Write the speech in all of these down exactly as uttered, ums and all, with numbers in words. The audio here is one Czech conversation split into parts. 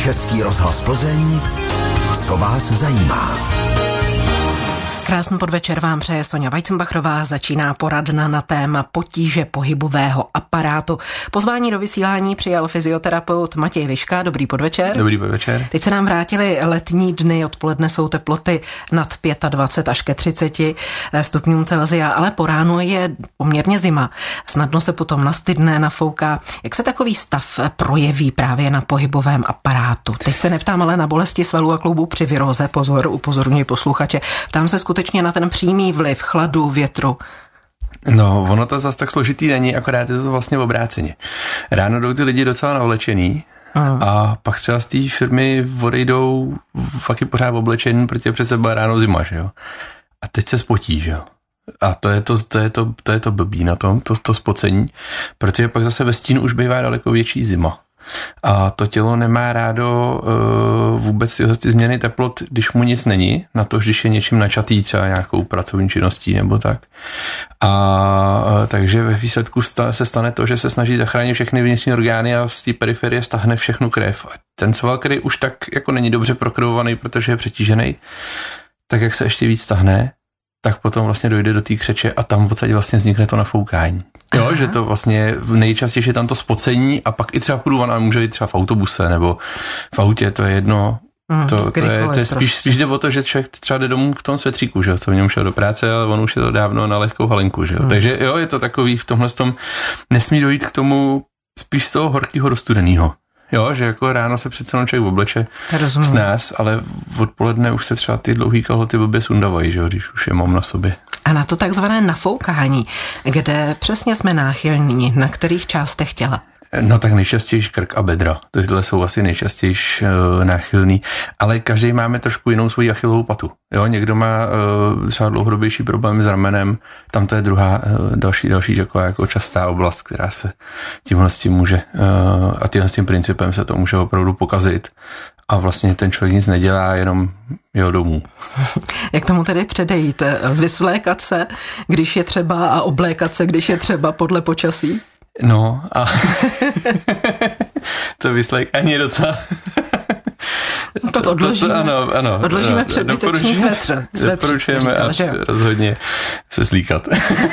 Český rozhlas Plzeň, co vás zajímá. Krásný podvečer vám přeje Sonja Weizenbachrová, začíná poradna na téma potíže pohybového aparátu. Pozvání do vysílání přijal fyzioterapeut Matěj Liška. Dobrý podvečer. Dobrý podvečer. Teď se nám vrátily letní dny, odpoledne jsou teploty nad dvacet pět až ke třiceti stupňům Celsia, ale po ránu je poměrně zima. Snadno se potom nastydne, nafouká. Jak se takový stav projeví právě na pohybovém aparátu? Teď se neptám ale na bolesti svalů a kloubů při viróze, pozor, upozorňuji posluchače. Ptám se skutečně na ten přímý vliv chladu, větru. No, ono to zase tak složitý není, akorát je to vlastně obráceně. Ráno jdou ty lidi docela navlečený Aha. a pak třeba z té firmy odejdou fakt pořád oblečený, protože přece byla ráno zima, že jo. A teď se spotí, že jo. A to je to, to, je to, to, je to blbý na tom, to, to spocení, protože pak zase ve stínu už bývá daleko větší zima. A to tělo nemá rádo uh, vůbec tyhle ty změny teplot, když mu nic není, na to, když je něčím načatý, třeba nějakou pracovní činností nebo tak. A uh, takže ve výsledku sta- se stane to, že se snaží zachránit všechny vnitřní orgány a z té periferie stahne všechnu krev. A ten sval, který už tak jako není dobře prokrvovaný, protože je přetížený, tak jak se ještě víc stahne, tak potom vlastně dojde do té křeče a tam v podstatě vlastně vznikne to nafoukání. Jo, Aha. že to vlastně nejčastěji je tam to spocení a pak i třeba průvan, ale může jít třeba v autobuse nebo v autě, to je jedno. Mm, to, to, je, to je spíš, spíš jde o to, že člověk třeba jde domů v tom svetříku, že jo, co v něm šel do práce, ale on už je to dávno na lehkou halinku, že jo. Mm. Takže jo, je to takový, v tomhle tom nesmí dojít k tomu spíš z toho horkýho do studenýho. Jo, že jako ráno se přece člověk obleče z nás, ale odpoledne už se třeba ty dlouhý kalhoty blbě sundavají, že jo, když už je mám na sobě. A na to takzvané nafoukání, kde přesně jsme náchylní, na kterých částech těla? No tak nejčastěji krk a bedra, tohle jsou asi nejčastěji uh, náchylný, ale každý máme trošku jinou svoji achillovou patu. Jo, někdo má uh, třeba dlouhodobější problém s ramenem, tam to je druhá, uh, další, další taková jako častá oblast, která se tímhle s tím může, uh, a tímhle s tím principem se to může opravdu pokazit a vlastně ten člověk nic nedělá, jenom jeho domů. Jak tomu tedy předejít? Vysvlékat se, když je třeba, a oblékat se, když je třeba, podle počasí? No a to vyslékání je docela... Tak odložíme, to, to, ano, ano, odložíme předbytečný svetr. Doporučujeme a rozhodně se slíkat.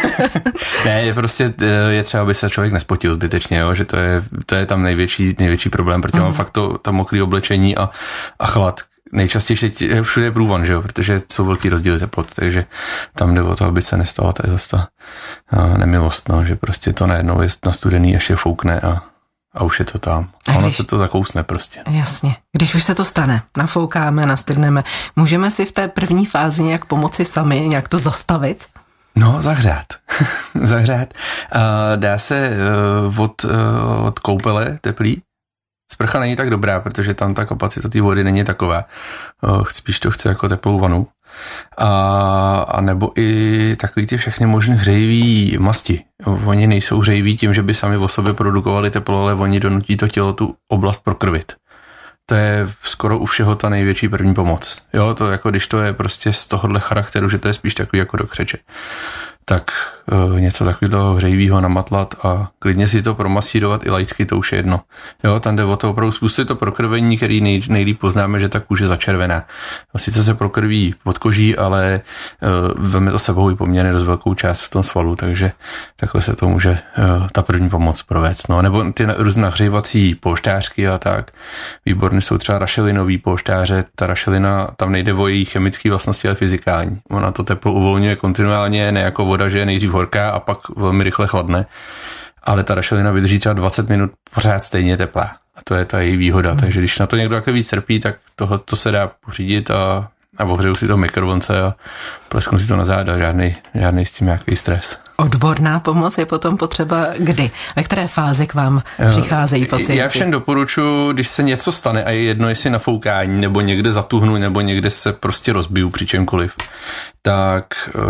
Ne, je prostě je třeba, aby se člověk nespotil zbytečně, jo, že to je, to je tam největší, největší problém, protože mám fakt to, to mokré oblečení a, a chlad. Nejčastěji je všude průvan, že jo, protože jsou velký rozdíly teplot, takže tam jde o to, aby se nestala ta, ta nemilost, no, že prostě to najednou je nastudený, ještě foukne a, a už je to tam. A ono když, se to zakousne prostě. Jasně. Když už se to stane, nafoukáme, nastydneme, můžeme si v té první fázi nějak pomoci sami, nějak to zastavit? No, zahřát. zahřát. A dá se uh, od, uh, od koupele teplý. Sprcha není tak dobrá, protože tam ta kapacita té vody není taková. Spíš to chce jako teplou vanu. A, a nebo i takový ty všechny možný hřejivý masti. Oni nejsou hřejiví tím, že by sami o sobě produkovali teplo, ale oni donutí to tělo tu oblast prokrvit. To je skoro u všeho ta největší první pomoc. Jo, to jako když to je prostě z tohohle charakteru, že to je spíš takový jako do křeče. Tak e, něco takového hřejivého namatlat a klidně si to promasírovat i laicky, to už je jedno. Jo, tam jde o to opravdu spustit to prokrvení, který nej, nejlíp poznáme, že ta kůže začervená. Sice se prokrví pod koží, ale e, veme to sebou i poměrně dost velkou část v tom svalu, takže takhle se to může e, ta první pomoc provést. No, nebo ty různé nahřívací polštářky a tak. Výborné jsou třeba rašelinový polštáře. Ta rašelina, tam nejde o její chemické vlastnosti, ale fyzikální. Ona to teplo uvolňuje kontinuálně, ne jako voda, že je nejdřív horká a pak velmi rychle chladne, ale ta rašelina vydrží třeba dvacet minut pořád stejně teplá. A to je ta její výhoda. Hmm. Takže když na to někdo takhle víc trpí, tak tohle to se dá pořídit a, a ohřeju si to v mikrovlnce a plesknu si to na záda. Žádný, žádný s tím nějaký stres. Odborná pomoc je potom potřeba kdy? Ve které fázi k vám přicházejí pacienti? Já všem doporučuji, když se něco stane a je jedno, jestli nafoukání, nebo někde zatuhnu, nebo někde se prostě rozbiju při čemkoliv, tak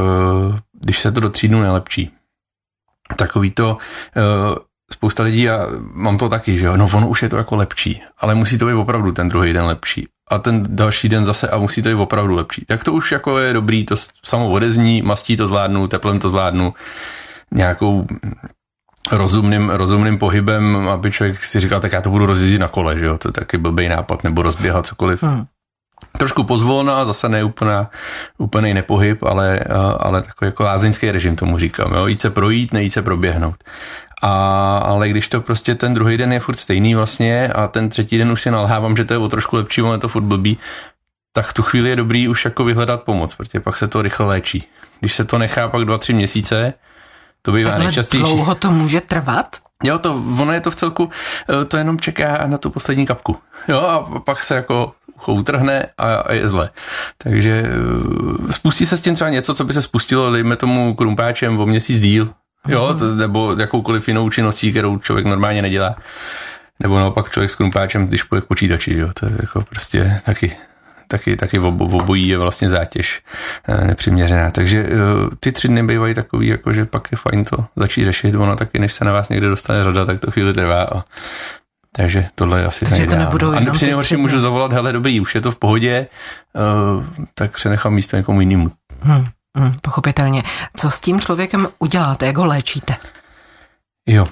když se to do tří dnů nelepší. Takový to, spousta lidí, a mám to taky, že jo, no ono už je to jako lepší, ale musí to být opravdu ten druhý den lepší. A ten další den zase a musí to být opravdu lepší. Tak to už jako je dobrý, to samo odezní, mastí to zvládnu, teplem to zvládnu, nějakou rozumným, rozumným pohybem, aby člověk si říkal, tak já to budu rozjezdit na kole, že jo, to je taky blbej nápad, nebo rozběhat cokoliv. Hmm. Trošku pozvolna, zase ne úplná, úplný nepohyb, ale, ale takový jako lázeňský režim tomu říkám, jo, jít se projít, nejít se proběhnout. A, ale když to prostě ten druhý den je furt stejný vlastně a ten třetí den už si nalhávám, že to je o trošku lepší, ale to furt blbý, tak v tu chvíli je dobrý už jako vyhledat pomoc, protože pak se to rychle léčí. Když se to nechá pak dva, tři měsíce, to bývá takhle nejčastější. Dlouho to může trvat? Jo, to, ono je to v celku, to jenom čeká na tu poslední kapku. Jo, a pak se jako ucho utrhne a, a je zle. Takže spustí se s tím třeba něco, co by se spustilo, dejme tomu krumpáčem o měsíc díl, jo, to, nebo jakoukoliv jinou činností, kterou člověk normálně nedělá. Nebo naopak člověk s krumpáčem, když půjde k počítači, jo, to je jako prostě taky... taky, taky v obojí je vlastně zátěž nepřiměřená. Takže ty tři dny bývají takový, jako že pak je fajn to začít řešit. Ono taky, než se na vás někde dostane řada, tak to chvíli trvá. A... Takže tohle je asi Takže to nebudou a při nejhorší můžu zavolat, hele, dobrý, už je to v pohodě, tak přenechám místo někomu jinému. Hmm, hmm, pochopitelně. Co s tím člověkem uděláte? Jak ho léčíte? Jo.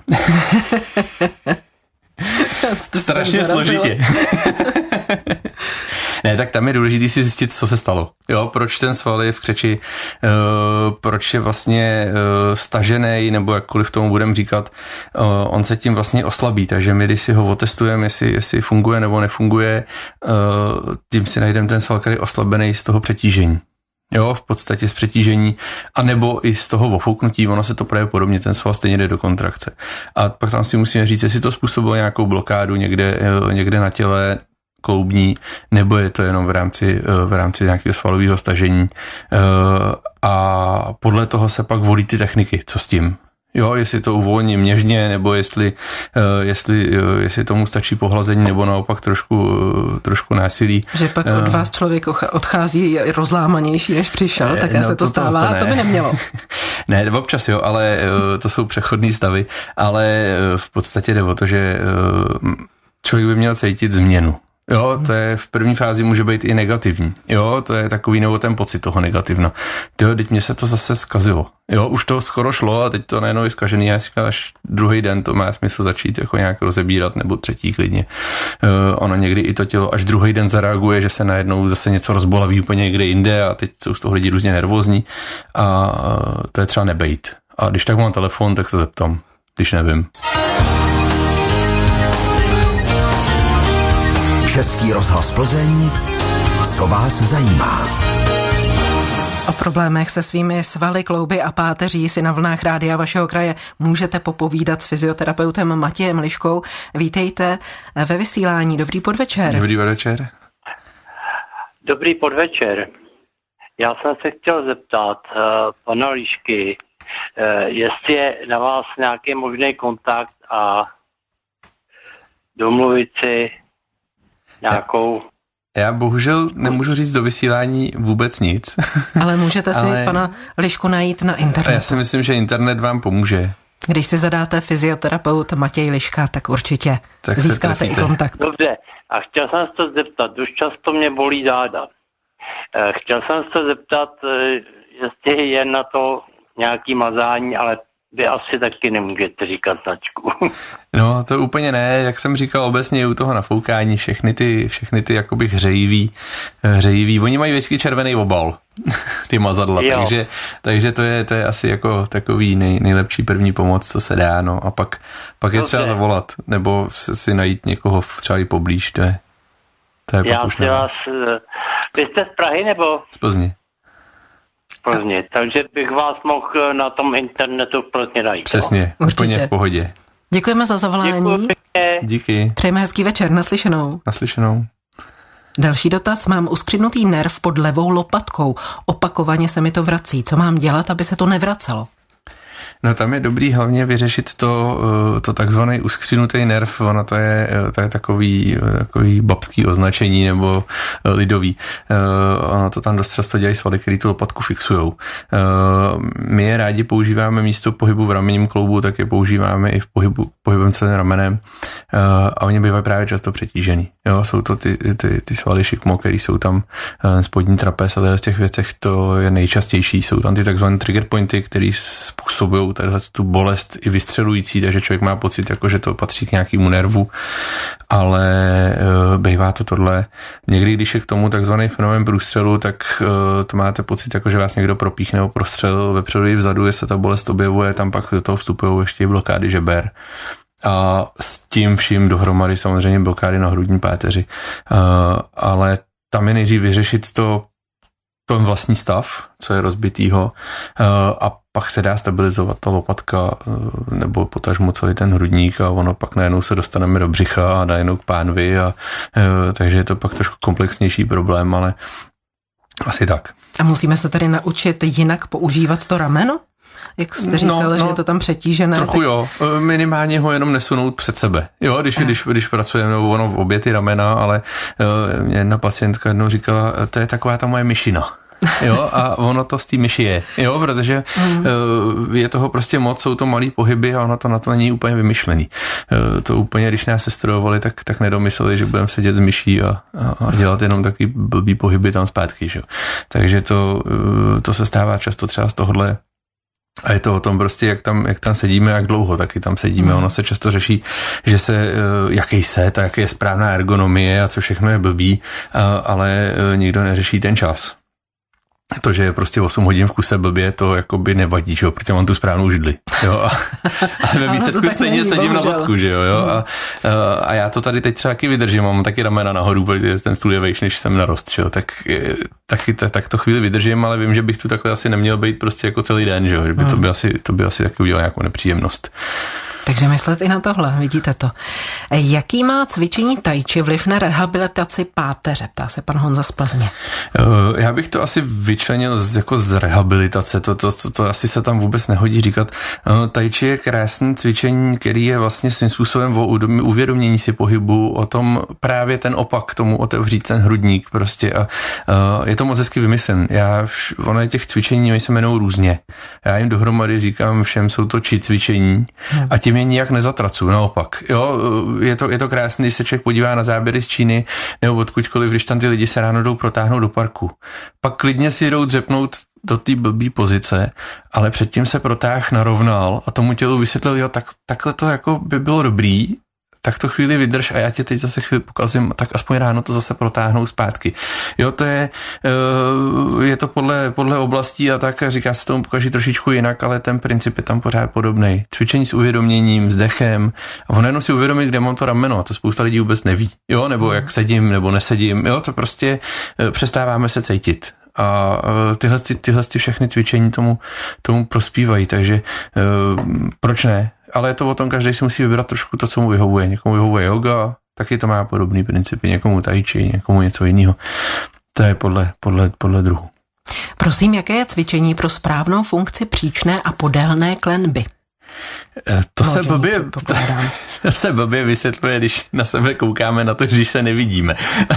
Strašně složitě. Ne, tak tam je důležité si zjistit, co se stalo. Jo, proč ten sval je v křeči, uh, proč je vlastně uh, stažený, nebo jakkoliv tomu budeme říkat, uh, on se tím vlastně oslabí, takže my, když si ho otestujeme, jestli, jestli funguje nebo nefunguje, uh, tím si najdeme ten sval, který je oslabený z toho přetížení. Jo, v podstatě z přetížení, anebo i z toho ofouknutí, ono se to právě podobně, ten sval stejně jde do kontrakce. A pak tam si musíme říct, jestli to způsobilo nějakou blokádu někde, někde na těle, kloubní, nebo je to jenom v rámci, v rámci nějakého svalového stažení. A podle toho se pak volí ty techniky, co s tím. Jo, jestli to uvolním něžně, nebo jestli, jestli, jestli tomu stačí pohlazení, nebo naopak trošku, trošku násilí. Že pak od vás člověk odchází rozlámanější, než přišel, tak no, se to, to stává, to, to, ne. to by nemělo. Ne, občas jo, ale to jsou přechodné stavy, ale v podstatě jde o to, že člověk by měl cítit změnu. Jo, to je v první fázi může být i negativní. Jo, to je takový nebo ten pocit toho negativna. Tyjo, teď mě se to zase zkazilo. Jo, už to skoro šlo a teď to najednou je zkažený. Já si říkám, až druhý den to má smysl začít jako nějak rozebírat, nebo třetí klidně. Uh, ono někdy i to tělo až druhý den zareaguje, že se najednou zase něco rozbolaví úplně někde jinde a teď jsou z toho lidi různě nervózní a uh, to je třeba nebejt. A když tak mám telefon, tak se zeptám, když nevím. Český rozhlas Plzeň, co vás zajímá. O problémech se svými svaly, klouby a páteří si na vlnách rádia vašeho kraje můžete popovídat s fyzioterapeutem Matějem Liškou. Vítejte ve vysílání. Dobrý podvečer. Dobrý podvečer. Dobrý podvečer. Já jsem se chtěl zeptat uh, pana Lišky, uh, jestli je na vás nějaký možný kontakt a domluvit si nějakou... Já bohužel nemůžu říct do vysílání vůbec nic. Ale můžete si Ale... pana Lišku najít na internetu. Já si myslím, že internet vám pomůže. Když si zadáte fyzioterapeut Matěj Liška, tak určitě tak získáte i kontakt. Dobře, a chtěl jsem se to zeptat, už často mě bolí záda. Chtěl jsem se zeptat, jestli je na to nějaký mazání, ale vy asi taky nemůžete říkat značku. No, to úplně ne, jak jsem říkal, obecně u toho nafoukání všechny ty, všechny ty jakoby hřejivý, hřejivý, oni mají vždycky červený obal, ty mazadla, takže, takže to je, to je asi jako takový nej, nejlepší první pomoc, co se dá, no a pak, pak je okay. Třeba zavolat, nebo si najít někoho třeba i poblíž, to je, to je Já si vás, vy jste z Prahy, nebo? Z Plzně. Plzně, takže bych vás mohl na tom internetu v Plzně najít. Přesně, no? Úplně v pohodě. Děkujeme za zavolání. Děkuji. Díky. Přejeme hezký večer, naslyšenou. Naslyšenou. Další dotaz. Mám uskřivnutý nerv pod levou lopatkou. Opakovaně se mi to vrací. Co mám dělat, aby se to nevracelo? No tam je dobrý hlavně vyřešit to, to takzvaný uskřinutý nerv, ono to je, to je takový, takový babský označení nebo lidový. Ono to tam dost často dělají svaly, který tu lopatku fixujou. My je rádi používáme místo pohybu v ramenním kloubu, tak je používáme i v pohybu, pohybem celým ramenem a oni bývají právě často přetížený. Jo, jsou to ty, ty, ty svaly šikmo, které jsou tam spodní trapez a z těch věcech to je nejčastější. Jsou tam ty takzvané trigger pointy, které způsobují takovou tadyhle tu bolest i vystřelující, takže člověk má pocit, jako, že to patří k nějakému nervu, ale e, bývá to tohle. Někdy, když je k tomu takzvaný fenomén průstřelu, tak e, to máte pocit, jako, že vás někdo propíchne nebo prostřelil vepředu i vzadu, jestli se ta bolest objevuje, tam pak do toho vstupují ještě blokády žeber. A s tím vším dohromady samozřejmě blokády na hrudní páteři. E, ale tam je nejdřív vyřešit to ten vlastní stav, co je rozbitýho, a pak se dá stabilizovat ta lopatka nebo potažmo celý ten hrudník a ono pak najednou se dostaneme do břicha a najednou k pánvi a takže je to pak trošku komplexnější problém, ale asi tak. A musíme se tady naučit jinak používat to rameno? Jak jste říkal, no, no, že je to tam přetížené. Trochu tak... jo, minimálně ho jenom nesunout před sebe. Jo, když, když, když pracujeme, nebo ono obě ty ramena, ale uh, jedna pacientka jednou říkala, to je taková ta moje myšina. Jo, a ono to z té myši je, jo, protože mm. uh, je toho prostě moc, jsou to malý pohyby a ono to na to není úplně vymyšlený. Uh, to úplně, když nás sestrojovali, tak, tak nedomysleli, že budeme sedět s myší a, a, a dělat jenom takový blbý pohyby tam zpátky, že jo. Takže to, uh, to se stává často třeba z tohohle. A je to o tom prostě, jak tam, jak tam sedíme, jak dlouho taky tam sedíme. Mm. Ono se často řeší, že se, jaký set a jaké je správná ergonomie a co všechno je blbý, ale nikdo neřeší ten čas. To, že je prostě osm hodin v kuse blbě, to jakoby nevadí, že jo, protože mám tu správnou židli, jo, a, a ve výsledku stejně sedím na zadku, že jo, jo, a, a já to tady teď třeba taky vydržím, mám taky ramena nahoru, protože ten stůl je vejš, než jsem narost, že jo, tak, taky, tak, tak to chvíli vydržím, ale vím, že bych tu takhle asi neměl být prostě jako celý den, že jo, že by to by asi, to by asi taky udělal nějakou nepříjemnost. Takže myslet i na tohle, vidíte to. Jaký má cvičení tai chi vliv na rehabilitaci páteře, ptá se pan Honza z Plzně. Já bych to asi vyčlenil z, jako z rehabilitace, to, to, to, to asi se tam vůbec nehodí říkat. Tai chi je krásné cvičení, který je vlastně svým způsobem o uvědomění si pohybu, o tom právě ten opak, tomu otevřít ten hrudník prostě a, a je to moc hezky vymyslen. Já, ono je těch cvičení, oni se jmenují různě. Já jim dohromady říkám všem, jsou to chi cvičení a tím je nijak nezatracuju, naopak. Jo, je to, je to krásné, když se člověk podívá na záběry z Číny nebo odkudkoliv, když tam ty lidi se ráno jdou protáhnout do parku. Pak klidně si jdou dřepnout do té blbý pozice, ale předtím se protáh narovnal a tomu tělu vysvětlil, jo, tak, takhle to jako by bylo dobrý, tak to chvíli vydrž a já tě teď zase chvíli pokazím, tak aspoň ráno to zase protáhnou zpátky. Jo, to je, je to podle, podle oblastí a tak říká se tomu pokaží trošičku jinak, ale ten princip je tam pořád podobný. Cvičení s uvědoměním, s dechem a ono jenom si uvědomit, kde mám to rameno a to spousta lidí vůbec neví. Jo, nebo jak sedím, nebo nesedím. Jo, to prostě přestáváme se cítit. A tyhle, tyhle ty všechny cvičení tomu, tomu prospívají, takže proč ne? Ale je to o tom, každý si musí vybrat trošku to, co mu vyhovuje. Někomu vyhovuje yoga, taky to má podobný principy, někomu tai chi, někomu něco jiného. To je podle, podle, podle druhu. Prosím, jaké je cvičení pro správnou funkci příčné a podélné klenby? To se, blbě, to, to se blbě vysvětluje, když na sebe koukáme na to, když se nevidíme.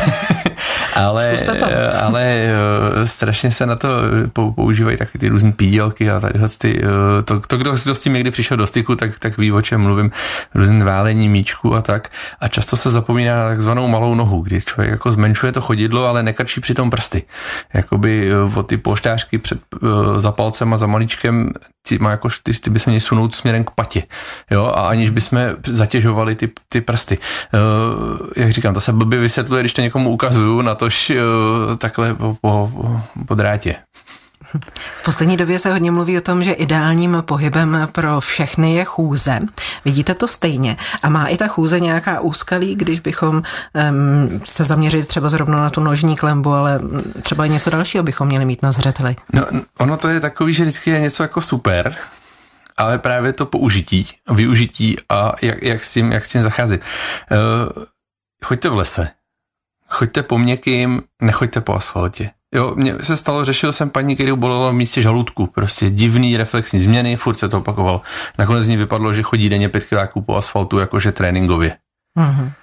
ale, ale strašně se na to používají taky ty různý pídělky a tadyhle ty, to, to kdo, kdo s tím někdy přišel do styku, tak, tak ví, o čem mluvím, různý válení míčku a tak. A často se zapomíná na takzvanou malou nohu, kdy člověk jako zmenšuje to chodidlo, ale nekrčí přitom prsty. Jakoby o ty polštářky před, za palcem a za malíčkem, ty, má jako, ty, ty by se měli sunout směrem k patě, jo, a aniž bychom zatěžovali ty, ty prsty. Uh, jak říkám, to se blbě vysvětluje, když to někomu ukazuju, natož uh, takhle po, po, po drátě. V poslední době se hodně mluví o tom, že ideálním pohybem pro všechny je chůze. Vidíte to stejně? A má i ta chůze nějaká úskalí, když bychom um, se zaměřili třeba zrovna na tu nožní klenbu, ale třeba něco dalšího bychom měli mít na zřeteli? No, ono to je takový, že vždycky je něco jako super, ale právě to použití, využití a jak, jak, s, tím, jak s tím zacházet. Uh, choďte v lese, choďte po měkkým, nechoďte po asfaltě. Jo, mně se stalo, řešil jsem paní, kterou bolelo v místě žaludku, prostě divný reflexní změny, furt se to opakoval. Nakonec z ní vypadlo, že chodí denně pět kiláků po asfaltu, jakože tréninkově. Mm-hmm.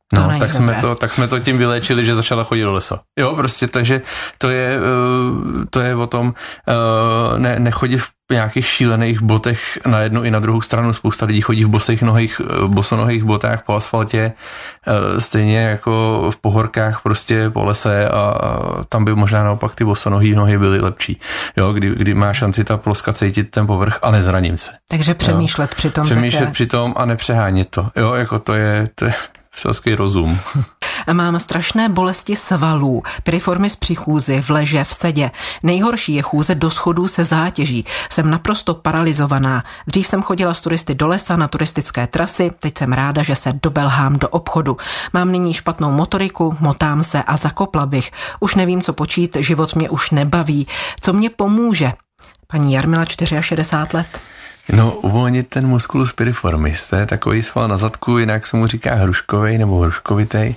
No, tak jsme, to, tak jsme to tím vyléčili, že začala chodit do lesa. Jo, prostě, takže to je, to je o tom ne, nechodit v nějakých šílených botech na jednu i na druhou stranu. Spousta lidí chodí v bosých nohých, bosonohých botách po asfaltě, stejně jako v pohorkách prostě po lese a tam by možná naopak ty bosonohý nohy byly lepší. Jo, kdy, kdy má šanci ta ploska cítit ten povrch a nezraním se. Takže přemýšlet jo. při tom Přemýšlet také. při tom a nepřehánět to. Jo, jako to je, to je selský rozum. Mám strašné bolesti svalů, piriformis při chůzi, v leže, v sedě. Nejhorší je chůze do schodů se zátěží. Jsem naprosto paralizovaná. Dřív jsem chodila s turisty do lesa na turistické trasy, teď jsem ráda, že se dobelhám do obchodu. Mám nyní špatnou motoriku, motám se a zakopla bych. Už nevím, co počít, život mě už nebaví. Co mě pomůže? Paní Jarmila, šedesát čtyři let. No, uvolnit ten musculus piriformis, to je takový sval na zadku, jinak se mu říká hruškovej nebo hruškovitej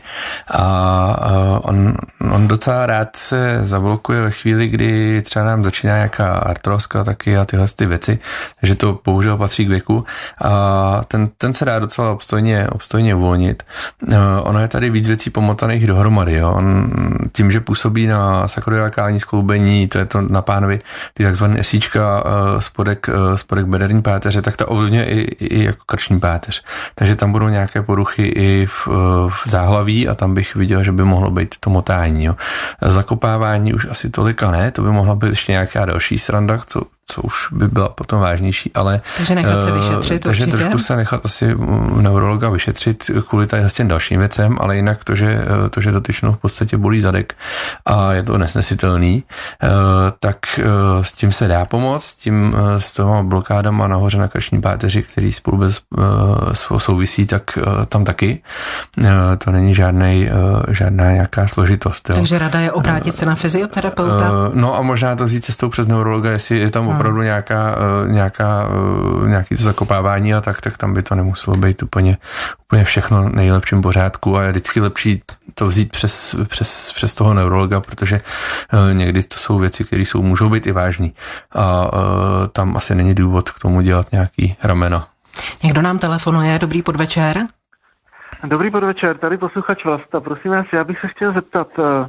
a on, on docela rád se zablokuje ve chvíli, kdy třeba nám začíná nějaká artroska taky a tyhle ty věci, takže to bohužel patří k věku a ten, ten se dá docela obstojně, obstojně uvolnit. Ono je tady víc věcí pomotaných dohromady, jo. On tím, že působí na sakroiliakální skloubení, to je to na pánvi, ty takzvané esíčka, spodek, spodek bederní páteře, tak to ovlivňuje i, i jako krční páteř. Takže tam budou nějaké poruchy i v, v záhlaví a tam bych viděl, že by mohlo být to motání. Jo. Zakopávání už asi tolika ne, to by mohla být ještě nějaká další sranda, co co už by byla potom vážnější, ale... Takže nechat se vyšetřit Takže určitě. Trošku se nechat asi neurologa vyšetřit kvůli tady s těm dalším věcem, ale jinak to, že, to, že dotyčnou v podstatě bolí zadek a je to nesnesitelný, tak s tím se dá pomoct, tím s těma blokádama nahoře na krční páteři, který spolu bez souvisí, tak tam taky. To není žádnej, žádná nějaká složitost. Jo. Takže rada je obrátit se na fyzioterapeuta? No a možná to vzít cestou přes neurologa, jestli je tam opravdu nějaká, nějaká, nějaký to zakopávání a tak, tak tam by to nemuselo být úplně, úplně všechno nejlepším pořádku a je vždycky lepší to vzít přes, přes, přes toho neurologa, protože někdy to jsou věci, které jsou, můžou být i vážný a tam asi není důvod k tomu dělat nějaký ramena. Někdo nám telefonuje, dobrý podvečer. Dobrý podvečer, tady posluchač Vlasta, prosím vás, já bych se chtěl zeptat,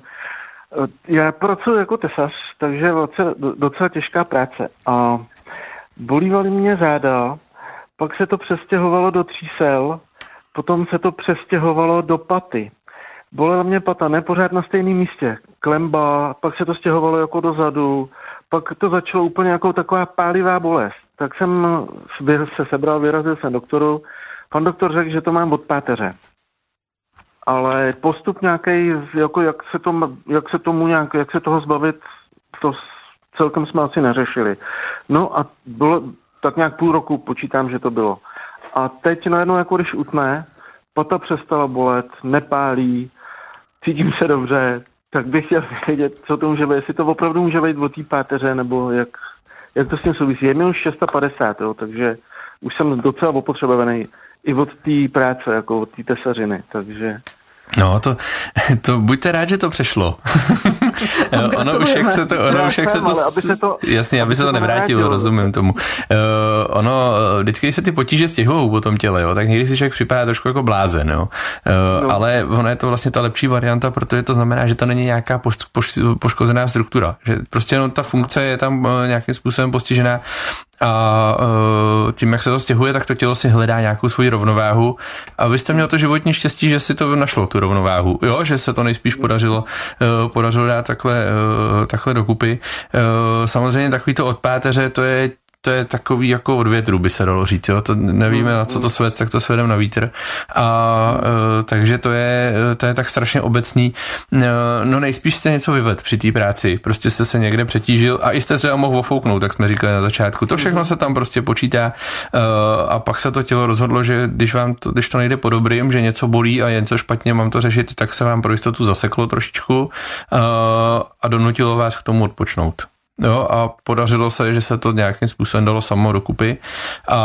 já pracuji jako tesař, takže docela těžká práce a bolívaly mě záda, pak se to přestěhovalo do třísel, potom se to přestěhovalo do paty. Bolela mě pata, ne pořád na stejném místě, klemba, pak se to stěhovalo jako dozadu, pak to začalo úplně jako taková pálivá bolest. Tak jsem se sebral, vyrazil jsem doktoru, pan doktor řekl, že to mám od páteře. Ale postup nějaký, jako jak se, to, jak se tomu nějak, jak se toho zbavit, to celkem jsme asi neřešili. No a bylo tak nějak půl roku, počítám, že to bylo. A teď najednou, jako když utne, pata přestala bolet, nepálí, cítím se dobře, tak bych chtěl vědět, co to může být, jestli to opravdu může být od té páteře, nebo jak, jak to s tím souvisí. Je mi už padesát šest, jo, takže už jsem docela opotřebovaný i od té práce, jako od té tesařiny, takže... No, to, to buďte rád, že to přešlo. ono už jak se to, ono už jak se to, aby se to jasně, aby se to nevrátilo, rozumím tomu. Uh, ono, vždycky, když se ty potíže stěhují po tom těle, jo, tak někdy si člověk připadá trošku jako blázen, jo. Uh, no. Ale ono je to vlastně ta lepší varianta, protože to znamená, že to není nějaká poš, poš, poškozená struktura, že prostě jenom ta funkce je tam nějakým způsobem postižená a uh, tím, jak se to stěhuje, tak to tělo si hledá nějakou svoji rovnováhu a vy jste měl to životní štěstí, že si to našlo, tu rovnováhu, jo, že se to nejspíš podařilo, uh, podařilo dát takhle, uh, takhle dokupy. Uh, samozřejmě takový to od páteře, to je to je takový jako od větru, by se dalo říct, jo, to nevíme, na co to svést, tak to svedem na vítr a e, takže to je, to je tak strašně obecný, e, no nejspíš jste něco vyvedl při té práci, prostě jste se někde přetížil a i jste třeba mohl ofouknout, tak jsme říkali na začátku, to všechno se tam prostě počítá e, a pak se to tělo rozhodlo, že když vám to, když to nejde po dobrým, že něco bolí a je něco špatně, mám to řešit, tak se vám pro jistotu zaseklo trošičku e, a donutilo vás k tomu odpočnout. Jo, a podařilo se, že se to nějakým způsobem dalo samo dokupy a,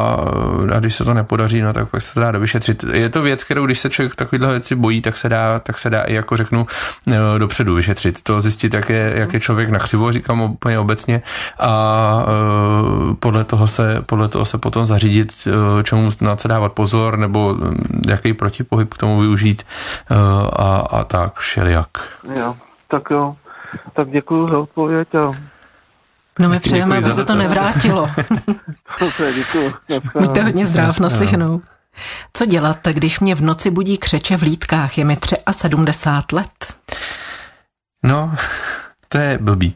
a když se to nepodaří, no tak pak se to dá dovyšetřit. Je to věc, kterou když se člověk takovýhle věci bojí, tak se dá, tak se dá i jako řeknu dopředu vyšetřit. To zjistit, jak je, jak je člověk na křivo, říkám úplně obecně a podle toho se, podle toho se potom zařídit, čemu na co dávat pozor, nebo jaký protipohyb k tomu využít a, a tak všelijak. Jo, tak jo. Tak děkuju za odpověď. A... No my přejeme, aby se to nevrátilo. Děkuju. Buďte hodně zdrav, naslyšenou. Co dělat, když mě v noci budí křeče v lítkách? Je mi sedmdesát tři let. No... To je blbý.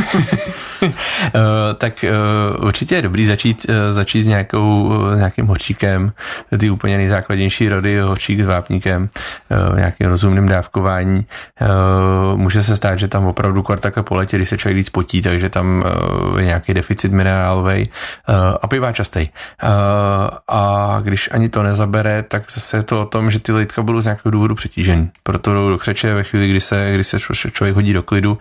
uh, tak uh, určitě je dobrý začít, uh, začít s, nějakou, uh, s nějakým horčíkem, ty úplně nejzákladnější rody, horčík s vápníkem, uh, nějakým rozumným dávkování. Uh, může se stát, že tam opravdu kvart takhle po letě, když se člověk víc potí, takže tam uh, je nějaký deficit minerálovej uh, a pivá častej. Uh, a když ani to nezabere, tak zase je to o tom, že ty lítka budou z nějakého důvodu přetížený. Proto jdou do křeče ve chvíli, kdy se, kdy se člověk hodí do klidu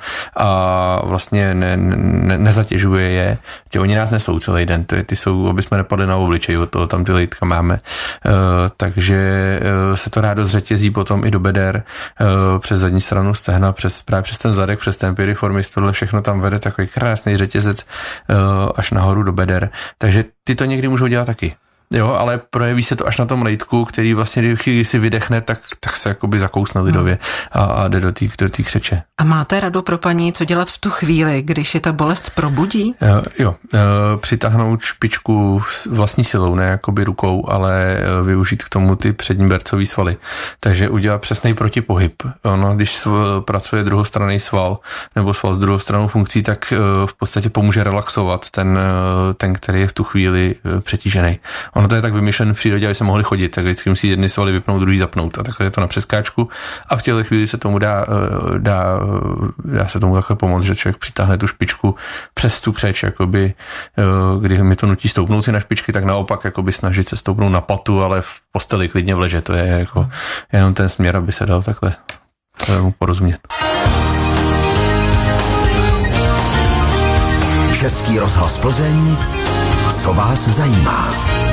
a vlastně ne, ne, nezatěžuje je. Tě oni nás nesou celý den, ty, ty jsou, aby jsme nepadli na obličej, od toho tam ty lítka máme. Uh, takže uh, se to dá dost řetězí potom i do beder, uh, přes zadní stranu stehna, přes, právě přes ten zadek, přes ten piriformis, tohle všechno tam vede takový krásný řetězec uh, až nahoru do beder. Takže ty to někdy můžou dělat taky. Jo, ale projeví se to až na tom lejtku, který vlastně, když si vydechne, tak, tak se jakoby zakousne lidově a, a jde do té do té křeče. A máte radu pro paní, co dělat v tu chvíli, když je ta bolest probudí? Uh, jo, uh, přitáhnout špičku vlastní silou, ne jakoby rukou, ale uh, využít k tomu ty přední bercový svaly. Takže udělat přesný protipohyb. Ono, když sv- pracuje druhostranný sval nebo sval s druhou stranou funkcí, tak uh, v podstatě pomůže relaxovat ten, uh, ten, který je v tu chvíli uh, přetížený. Ono to je tak vymyšlené v přírodě, aby se mohli chodit, tak vždycky musí jedny svaly vypnout, druhý zapnout a takhle je to na přeskáčku a v těchto chvíli se tomu dá, dá, dá se tomu takhle pomoct, že člověk přitáhne tu špičku přes tu křeč, jakoby, kdy mi to nutí stoupnout si na špičky, tak naopak jakoby snažit se stoupnout na patu, ale v posteli klidně v leže, to je jako jenom ten směr, aby se dal takhle mu porozumět. Český rozhlas Plzeň, co vás zajímá.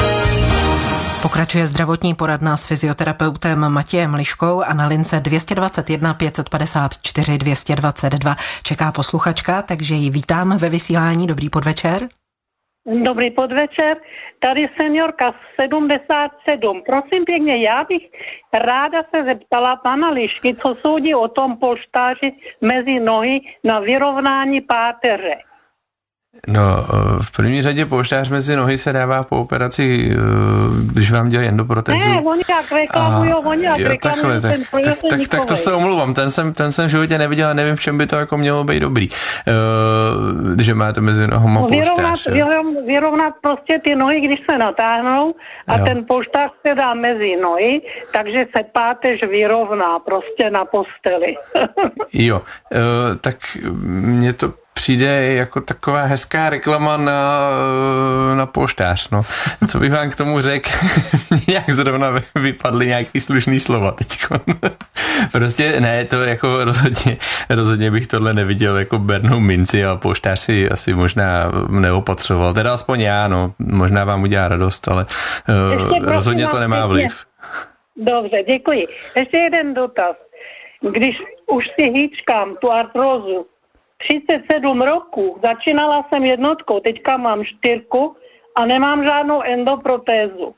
Pokračuje zdravotní poradna s fyzioterapeutem Matějem Liškou a na lince dvě stě dvacet jedna pět set padesát čtyři dvě stě dvacet dva čeká posluchačka, takže ji vítám ve vysílání. Dobrý podvečer. Dobrý podvečer. Tady seniorka sedmdesát sedm. Prosím pěkně, já bych ráda se zeptala pana Lišky, co soudí o tom polštáři mezi nohy na vyrovnání páteře. No, v první řadě polštář mezi nohy se dává po operaci, když vám dělají endoprotézu. Ne, oni jak reklamují, oni jak reklamují ten tak, tak, tak to se omluvám, ten jsem, ten jsem v životě neviděl a nevím, v čem by to jako mělo být dobrý, uh, že máte mezi nohama polštář. Vyrovnat, vyrovnat prostě ty nohy, když se natáhnou a jo. Ten polštář se dá mezi nohy, takže se páteř vyrovná prostě na posteli. Jo, uh, tak mě to přijde jako taková hezká reklama na, na polštář, no. Co bych vám k tomu řekl? Jak zrovna vypadly nějaký slušný slova teďko. Prostě ne, to jako rozhodně, rozhodně bych tohle neviděl jako bernou minci a polštář si asi možná neopatřoval. Teda aspoň já, no. Možná vám udělá radost, ale uh, rozhodně to nemá vliv. Dobře, děkuji. Ještě jeden dotaz. Když už si hýčkám tu artrózu, třicet sedm roků, začínala jsem jednotkou, teďka mám čtyřku a nemám žádnou endoprotézu.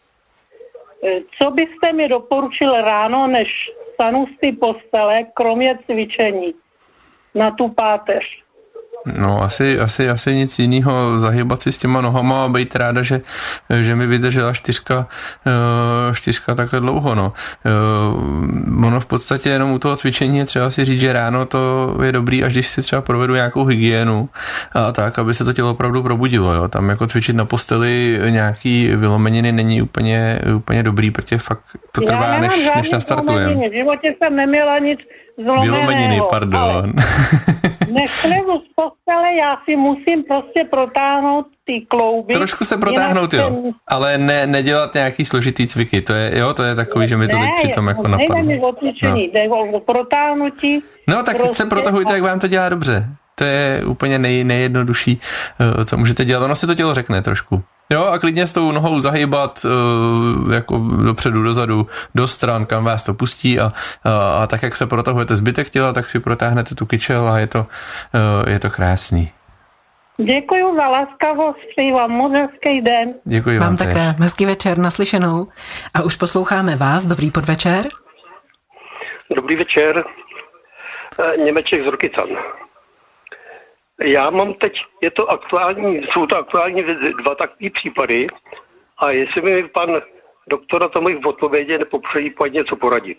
Co byste mi doporučil ráno, než stanu z té postele, kromě cvičení na tu páteř? No asi, asi, asi nic jiného, zahybat si s těma nohama a být ráda, že, že mi vydržela čtyřka, čtyřka takhle dlouho. No. Ono v podstatě jenom u toho cvičení je třeba si říct, že ráno to je dobrý, až když si třeba provedu nějakou hygienu a tak, aby se to tělo opravdu probudilo. Jo. Tam jako cvičit na posteli nějaký vylomeniny není úplně, úplně dobrý, protože fakt to trvá, než, než nastartujeme. V životě jsem neměla nic zlomeného. Vylomeniny, pardon. Než klevu z postele, já si musím prostě protáhnout ty klouby. Trošku se protáhnout, jo, ale ne, nedělat nějaký složitý cviky, to je, jo, to je takový, že mi to ne, teď přitom jako napadlo. Ne, nejde mi o cvičení, jde o protáhnutí. No tak prostě se protahujte, jak vám to dělá dobře. to je úplně nej, nejjednodušší, co můžete dělat. Ono si to tělo řekne trošku. Jo, a klidně s tou nohou zahýbat uh, jako dopředu, dozadu, do stran, kam vás to pustí a, a, a tak, jak se protahujete zbytek těla, tak si protáhnete tu kyčel a je to, uh, je to krásný. Děkuji za laskavost, přeji vám moc hezký den. Děkuji vám. Vám také hezký večer, naslyšenou. A už posloucháme vás, dobrý podvečer. Dobrý večer, Němeček z Rokycan. Já mám teď, je to aktuální, jsou to aktuální dva takové případy a jestli mi pan doktor na to mohl odpovědět nebo případně něco poradit.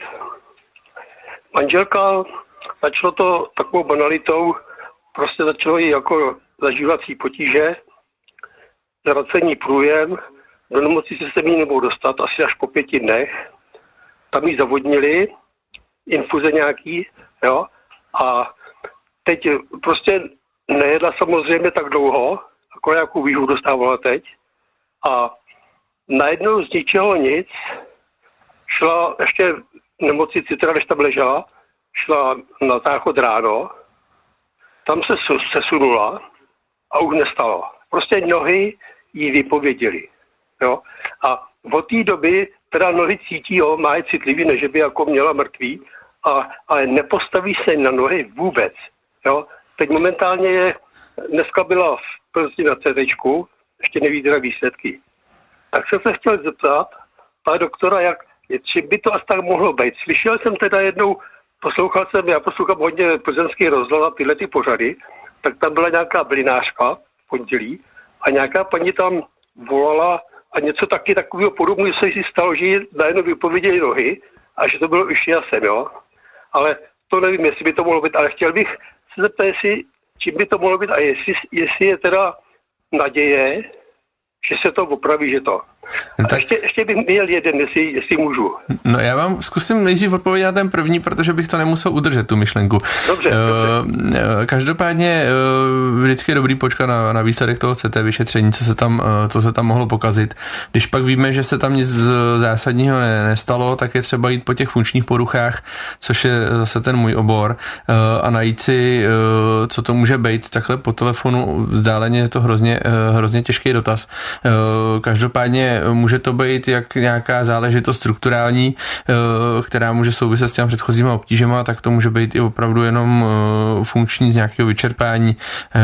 Manželka, začalo to takovou banalitou, prostě začalo jí jako zažívací potíže, zvracení průjem, do nemocnice se mi nebudou dostat asi až po pěti dnech, tam jí zavodnili, infuze nějaký, jo, a teď prostě nejedla samozřejmě tak dlouho, jako nějakou výživu dostávala teď. A najednou z ničeho nic šla ještě v nemocnici, teda když tam ležela, šla na záchod ráno, tam se sesunula a už nestalo. Prostě nohy jí vypověděly. Jo? A od té doby teda nohy cítí, jo, má je citlivý, než by jako měla mrtvý, a, ale nepostaví se na nohy vůbec. Jo? Teď momentálně je, dneska byla v Plzni na cé téčku, ještě neví teda výsledky. Tak jsem se chtěl zeptat pana doktora, jak, či by to asi tak mohlo být. Slyšel jsem teda jednou, poslouchal jsem, já poslouchám hodně plzeňský rozhlas a tyhle ty pořady, tak tam byla nějaká blinářka v pondělí a nějaká paní tam volala a něco taky takového podobného se si stalo, že jí najednou vypověděli nohy a že to bylo už jasem, jo. Ale to nevím, jestli by to mohlo být, ale chtěl bych se zeptat, jestli, čím by to mohlo být a jestli, jestli je teda naděje, že se to opraví, že to. A tak... ještě, ještě bych měl jeden, jestli, jestli můžu. No já vám zkusím nejdřív odpovědět na ten první, protože bych to nemusel udržet, tu myšlenku. Dobře, uh, dobře. Každopádně uh, vždycky je dobrý počkat na, na výsledek toho C T vyšetření, co se, tam, uh, co se tam mohlo pokazit. Když pak víme, že se tam nic zásadního ne, nestalo, tak je třeba jít po těch funkčních poruchách, což je zase ten můj obor, uh, a najít si, uh, co to může být. Takhle po telefonu vzdáleně je to hrozně, uh, hrozně těžký dotaz. Uh, každopádně může to být jak nějaká záležitost strukturální, která může souviset s těmi předchozíma obtížema, tak to může být i opravdu jenom funkční z nějakého vyčerpání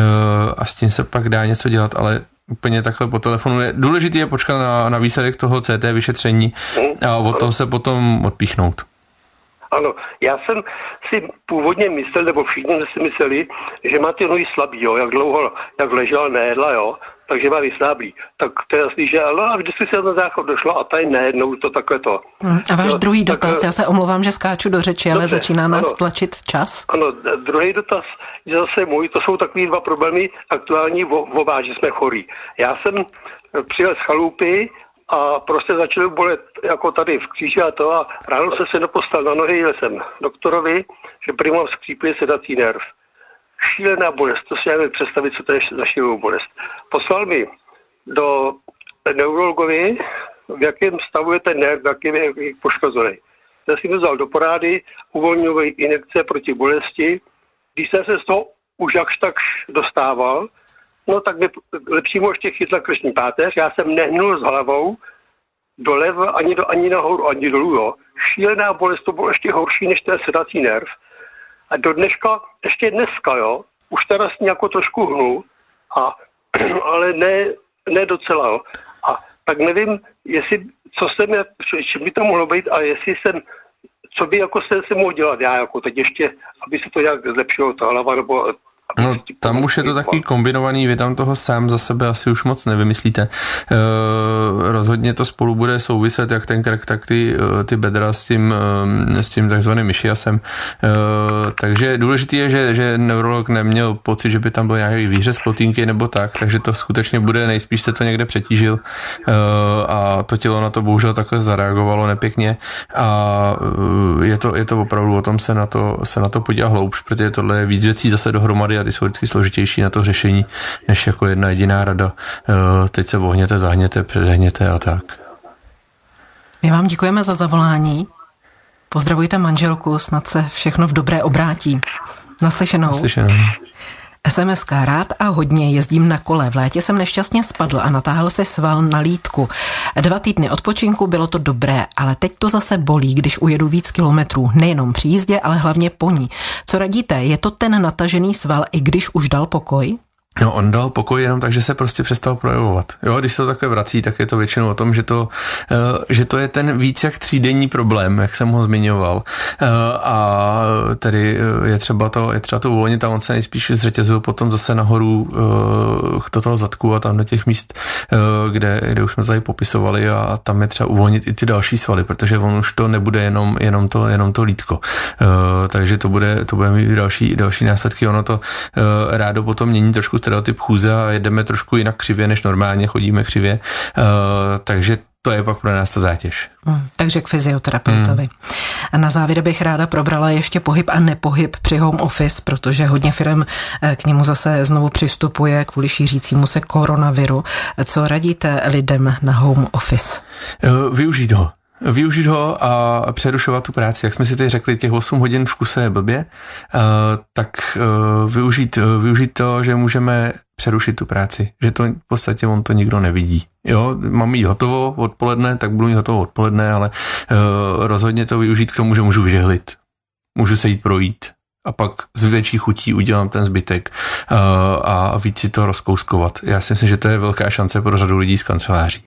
a s tím se pak dá něco dělat, ale úplně takhle po telefonu. Je důležité je počkat na, na výsledek toho C T vyšetření a od toho se potom odpíchnout. Ano, já jsem si původně myslel, nebo všichni si mysleli, že má ty nohy slabý, jo, jak dlouho, jak ležela, nejedla, jo, takže má vysnáblý. Tak to je jasný, že ale a vždycky se na záchod došla a tady nejednou to takhle to. Hmm, a váš jo, druhý tak, dotaz, já se omlouvám, že skáču do řeči, ale dobře, začíná nás ano, tlačit čas. Ano, druhý dotaz je zase můj, to jsou takový dva problémy aktuální v vás, že jsme chorí. Já jsem přijel z chalupy a prostě začal bolet jako tady v kříži a to a ráno jsem se nepostal na nohy, jel jsem doktorovi, že prý mám skřípuje sedací nerv. Šílená bolest, to si nevím představit, co to je za šílenou bolest. Poslal mi do neurologovi, v jakém stavu je ten nerv, v jakém je poškozený. Já jsem mi vzal do porády, uvolňové injekce proti bolesti. Když jsem se z toho už jakž tak dostával, no tak mi lepšímu ještě chytla krční páteř. Já jsem nehnul s hlavou doleva ani, do, ani nahoru, ani dolů. Jo. Šílená bolest, to bylo ještě horší než ten sedací nerv. A do dneška, ještě dneska, jo, už teda s ní jako trošku hnu, a, ale ne, ne docela, jo. A tak nevím, jestli, co jsem, čím by to mohlo být a jestli jsem, co by jako se, se mohl dělat já, jako teď ještě, aby se to nějak zlepšilo, ta hlava, nebo... No, tam už je to takový kombinovaný, vy tam toho sám za sebe asi už moc nevymyslíte. E, rozhodně to spolu bude souviset, jak ten krk, tak ty, ty bedra s tím, s tím takzvaným ischiasem. E, takže důležité je, že, že neurolog neměl pocit, že by tam byl nějaký výřez plotínky nebo tak, takže to skutečně bude, nejspíš se to někde přetížil e, a to tělo na to bohužel takhle zareagovalo nepěkně a je to, je to opravdu o tom se na to, se na to podívat hloubš, protože tohle je víc věcí zase dohromady a ty jsou vždycky složitější na to řešení, než jako jedna jediná rada. Teď se vohněte, zahněte, předehněte a tak. My vám děkujeme za zavolání. Pozdravujte manželku, snad se všechno v dobré obrátí. Naslyšenou. Naslyšenou. SMSka: rád a hodně jezdím na kole. V létě jsem nešťastně spadl a natáhl se sval na lýtku. Dva týdny odpočinku, bylo to dobré, ale teď to zase bolí, když ujedu víc kilometrů. Nejenom při jízdě, ale hlavně po ní. Co radíte? Je to ten natažený sval, i když už dal pokoj? No, on dal pokoj jenom tak, že se prostě přestal projevovat. Jo, když se to takhle vrací, tak je to většinou o tom, že to, že to je ten víc jak třídenní problém, jak jsem ho zmiňoval. A tedy je třeba to, je třeba to uvolnit a on se nejspíš zřetězil potom zase nahoru do toho zadku a tam do těch míst, kde, kde už jsme tady popisovali, a tam je třeba uvolnit i ty další svaly, protože on už to nebude jenom, jenom to, jenom to lýtko. Takže to bude, to bude mít další, další následky. Ono to rádo potom mění trošku stereotyp chůze a jedeme trošku jinak křivě, než normálně chodíme křivě, uh, takže to je pak pro nás ta zátěž. Hmm, takže k fyzioterapeutovi. Hmm. A na závěr bych ráda probrala ještě pohyb a nepohyb při home office, protože hodně firem k němu zase znovu přistupuje kvůli šířícímu se koronaviru. Co radíte lidem na home office? Uh, využít ho. Využít ho a přerušovat tu práci. Jak jsme si teď řekli, těch osm hodin v kuse je blbě, tak využít, využít to, že můžeme přerušit tu práci. Že to v podstatě on to nikdo nevidí. Jo, mám jít hotovo odpoledne, tak budu mít hotovo odpoledne, ale rozhodně to využít k tomu, že můžu vyžehlit. Můžu se jít projít a pak z větší chutí udělám ten zbytek a víc si to rozkouskovat. Já si myslím, že to je velká šance pro řadu lidí z kanceláří.